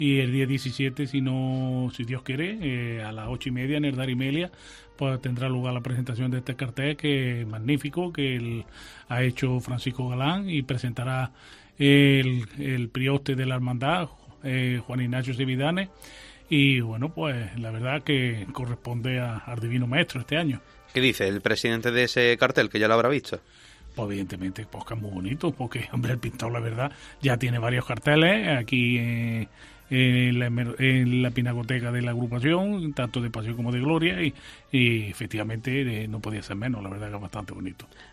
y el día 17, si Dios quiere, a las 8:30 en el Darimelia, pues tendrá lugar la presentación de este cartel que es magnífico, que ha hecho Francisco Galán, y presentará el prioste de la hermandad, Juan Ignacio Sevidanes, y bueno, pues la verdad que corresponde al Divino Maestro este año. ¿Qué dice el presidente de ese cartel, que ya lo habrá visto? Pues evidentemente, pues que es muy bonito, porque hombre, el pintor, la verdad, ya tiene varios carteles aquí en la pinacoteca de la agrupación, tanto de Pasión como de Gloria, y efectivamente no podía ser menos, la verdad que es bastante bonito.